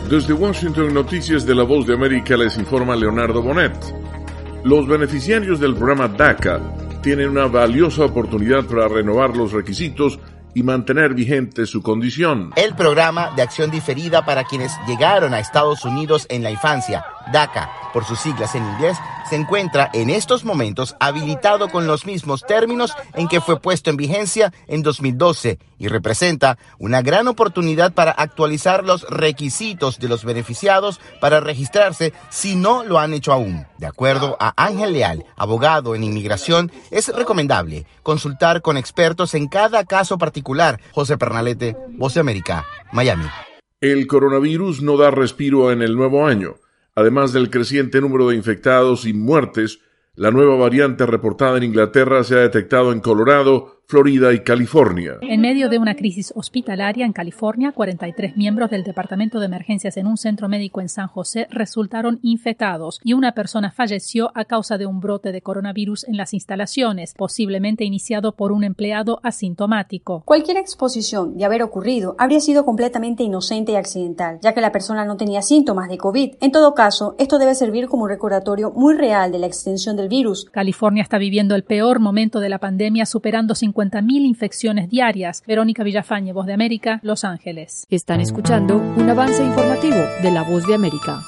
Desde Washington, Noticias de la Voz de América, les informa Leonardo Bonet. Los beneficiarios del programa DACA tienen una valiosa oportunidad para renovar los requisitos y mantener vigente su condición. El programa de acción diferida para quienes llegaron a Estados Unidos en la infancia, DACA, por sus siglas en inglés, se encuentra en estos momentos habilitado con los mismos términos en que fue puesto en vigencia en 2012 y representa una gran oportunidad para actualizar los requisitos de los beneficiados para registrarse si no lo han hecho aún. De acuerdo a Ángel Leal, abogado en inmigración, es recomendable consultar con expertos en cada caso particular. José Pernalete, Voz de América, Miami. El coronavirus no da respiro en el nuevo año. Además del creciente número de infectados y muertes, la nueva variante reportada en Inglaterra se ha detectado en Colorado, Florida y California. En medio de una crisis hospitalaria en California, 43 miembros del Departamento de Emergencias en un centro médico en San José resultaron infectados y una persona falleció a causa de un brote de coronavirus en las instalaciones, posiblemente iniciado por un empleado asintomático. Cualquier exposición de haber ocurrido habría sido completamente inocente y accidental, ya que la persona no tenía síntomas de COVID. En todo caso, esto debe servir como un recordatorio muy real de la extensión del virus. California está viviendo el peor momento de la pandemia, superando 50.000 infecciones diarias. Verónica Villafañe, Voz de América, Los Ángeles. Están escuchando un avance informativo de la Voz de América.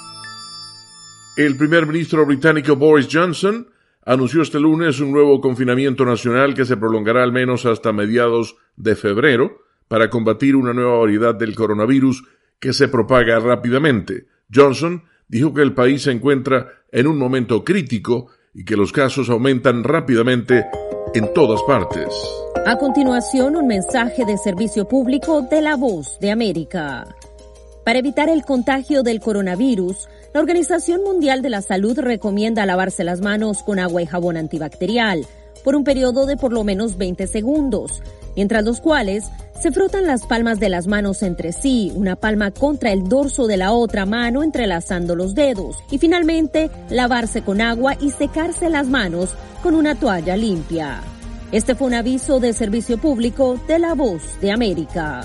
El primer ministro británico Boris Johnson anunció este lunes un nuevo confinamiento nacional que se prolongará al menos hasta mediados de febrero para combatir una nueva variedad del coronavirus que se propaga rápidamente. Johnson dijo que el país se encuentra en un momento crítico y que los casos aumentan rápidamente en todas partes. A continuación, un mensaje de servicio público de la Voz de América. Para evitar el contagio del coronavirus, la Organización Mundial de la Salud recomienda lavarse las manos con agua y jabón antibacterial por un periodo de por lo menos 20 segundos, mientras los cuales se frotan las palmas de las manos entre sí, una palma contra el dorso de la otra mano entrelazando los dedos, y finalmente lavarse con agua y secarse las manos con una toalla limpia. Este fue un aviso de servicio público de la Voz de América.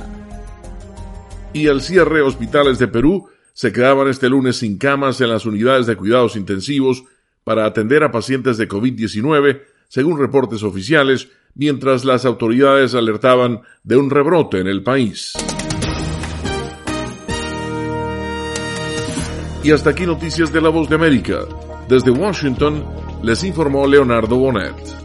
Y al cierre, hospitales de Perú se quedaban este lunes sin camas en las unidades de cuidados intensivos para atender a pacientes de COVID-19, según reportes oficiales, mientras las autoridades alertaban de un rebrote en el país. Y hasta aquí Noticias de la Voz de América. Desde Washington, les informó Leonardo Bonet.